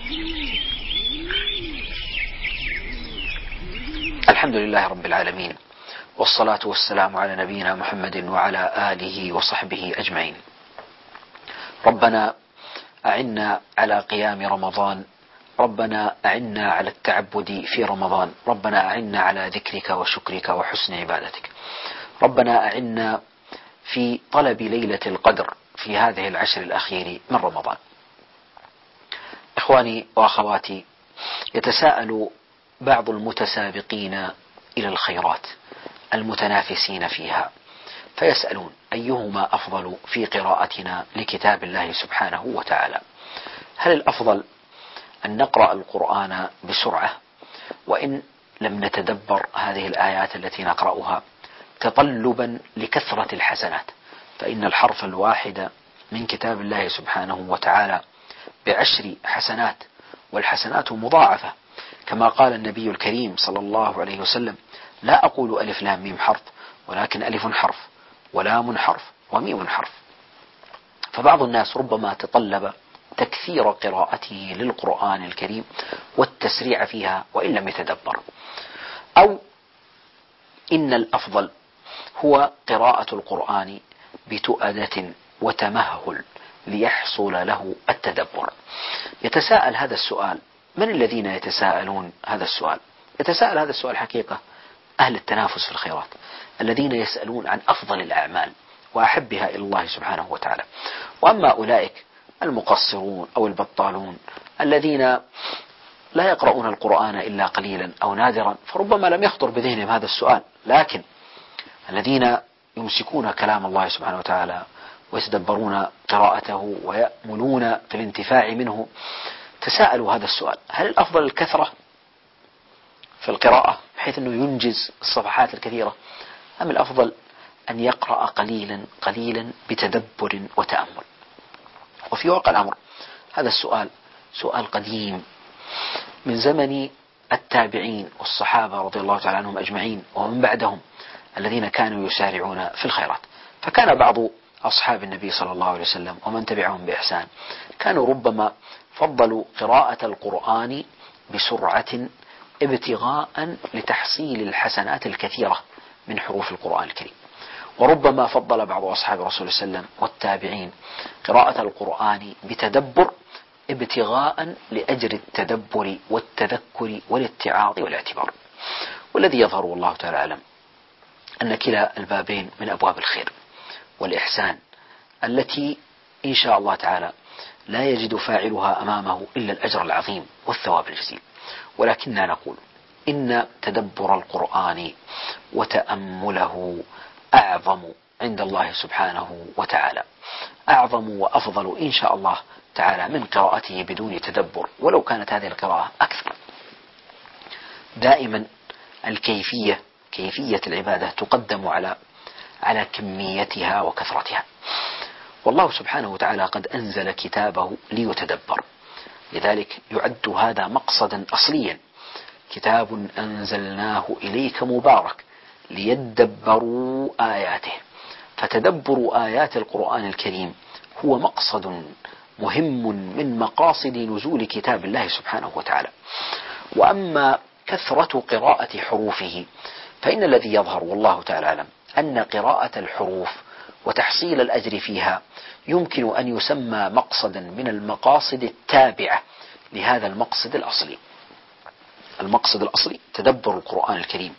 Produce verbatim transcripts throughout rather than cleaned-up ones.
الحمد لله رب العالمين، والصلاة والسلام على نبينا محمد وعلى آله وصحبه أجمعين. ربنا أعنا على قيام رمضان، ربنا أعنا على التعبد في رمضان، ربنا أعنا على ذكرك وشكرك وحسن عبادتك، ربنا أعنا في طلب ليلة القدر في هذه العشر الأخير من رمضان. إخواني وأخواتي، يتساءل بعض المتسابقين إلى الخيرات المتنافسين فيها، فيسألون أيهما أفضل في قراءتنا لكتاب الله سبحانه وتعالى؟ هل الأفضل أن نقرأ القرآن بسرعة وإن لم نتدبر هذه الآيات التي نقرأها تطلبا لكثرة الحسنات، فإن الحرف الواحد من كتاب الله سبحانه وتعالى بعشر حسنات، والحسنات مضاعفة، كما قال النبي الكريم صلى الله عليه وسلم: لا أقول ألف لام ميم حرف، ولكن ألف حرف ولام حرف وميم حرف. فبعض الناس ربما تطلب تكثير قراءته للقرآن الكريم والتسريع فيها وإن لم يتدبر، أو إن الأفضل هو قراءة القرآن بتؤدة وتمهل ليحصل له التدبر. يتساءل هذا السؤال. من الذين يتساءلون هذا السؤال؟ يتساءل هذا السؤال حقيقة أهل التنافس في الخيرات، الذين يسألون عن أفضل الأعمال وأحبها إلى الله سبحانه وتعالى. وأما أولئك المقصرون أو البطالون الذين لا يقرؤون القرآن إلا قليلا أو نادرا، فربما لم يخطر بذهنهم هذا السؤال، لكن الذين يمسكون كلام الله سبحانه وتعالى ويتدبرون قراءته ويأملون في الانتفاع منه تساءلوا هذا السؤال: هل الأفضل الكثرة في القراءة بحيث أنه ينجز الصفحات الكثيرة، أم الأفضل أن يقرأ قليلا قليلا بتدبر وتأمل؟ وفي واقع الأمر هذا السؤال سؤال قديم من زمن التابعين والصحابة رضي الله تعالى عنهم أجمعين ومن بعدهم الذين كانوا يسارعون في الخيرات. فكان بعض أصحاب النبي صلى الله عليه وسلم ومن تبعهم بإحسان كانوا ربما فضلوا قراءة القرآن بسرعة ابتغاء لتحصيل الحسنات الكثيرة من حروف القرآن الكريم، وربما فضل بعض أصحاب رسول الله صلى الله عليه وسلم والتابعين قراءة القرآن بتدبر ابتغاء لأجر التدبر والتذكر والاتعاظ والاعتبار. والذي يظهر والله تعالى أعلم أن كلا البابين من أبواب الخير والإحسان التي إن شاء الله تعالى لا يجد فاعلها أمامه إلا الأجر العظيم والثواب الجزيل. ولكننا نقول إن تدبر القرآن وتأمله أعظم عند الله سبحانه وتعالى، أعظم وأفضل إن شاء الله تعالى من قراءته بدون تدبر، ولو كانت هذه القراءة أكثر. دائما الكيفية كيفية العبادة تقدم على على كميتها وكثرتها، والله سبحانه وتعالى قد أنزل كتابه ليتدبر، لذلك يعد هذا مقصدا أصليا: كتاب أنزلناه إليك مبارك ليدبروا آياته. فتدبر آيات القرآن الكريم هو مقصد مهم من مقاصد نزول كتاب الله سبحانه وتعالى. وأما كثرة قراءة حروفه فإن الذي يظهر والله تعالى أعلم أن قراءة الحروف وتحصيل الأجر فيها يمكن أن يسمى مقصدا من المقاصد التابعة لهذا المقصد الأصلي. المقصد الأصلي تدبر القرآن الكريم،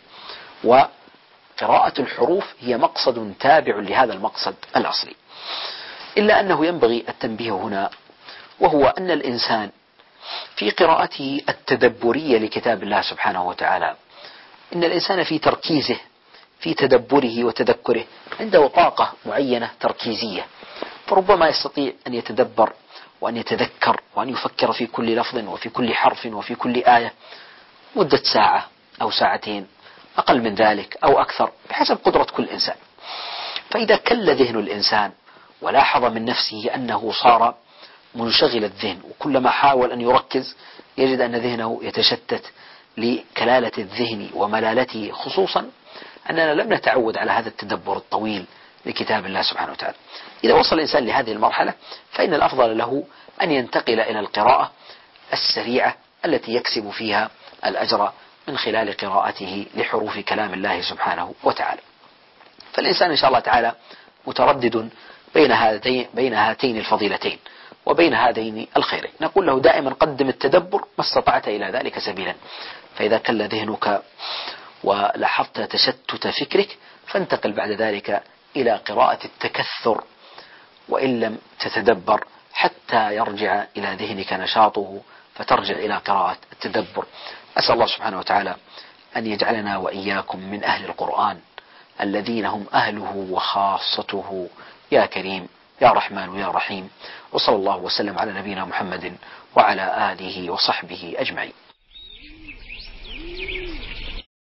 وقراءة الحروف هي مقصد تابع لهذا المقصد الأصلي. إلا أنه ينبغي التنبيه هنا، وهو أن الإنسان في قراءته التدبرية لكتاب الله سبحانه وتعالى، إن الإنسان في تركيزه في تدبره وتذكره عنده طاقة معينة تركيزية، فربما يستطيع أن يتدبر وأن يتذكر وأن يفكر في كل لفظ وفي كل حرف وفي كل آية مدة ساعة أو ساعتين، أقل من ذلك أو أكثر بحسب قدرة كل إنسان. فإذا كل ذهن الإنسان ولاحظ من نفسه أنه صار منشغل الذهن، وكلما حاول أن يركز يجد أن ذهنه يتشتت لكلالة الذهن وملالته، خصوصا أننا لم نتعود على هذا التدبر الطويل لكتاب الله سبحانه وتعالى. إذا وصل الإنسان لهذه المرحلة فإن الأفضل له أن ينتقل إلى القراءة السريعة التي يكسب فيها الأجر من خلال قراءته لحروف كلام الله سبحانه وتعالى. فالإنسان إن شاء الله تعالى متردد بين هاتين بين هاتين الفضيلتين وبين هذين الخيرين. نقول له دائما قدم التدبر ما استطعت إلى ذلك سبيلا، فإذا كل ذهنك ولاحظت تشتت فكرك فانتقل بعد ذلك إلى قراءة التكثر، وإن لم تتدبر حتى يرجع إلى ذهنك نشاطه فترجع إلى قراءة التدبر. أسأل الله سبحانه وتعالى أن يجعلنا وإياكم من أهل القرآن الذين هم أهله وخاصته، يا كريم يا رحمن يا رحيم. وصلى الله وسلم على نبينا محمد وعلى آله وصحبه أجمعين.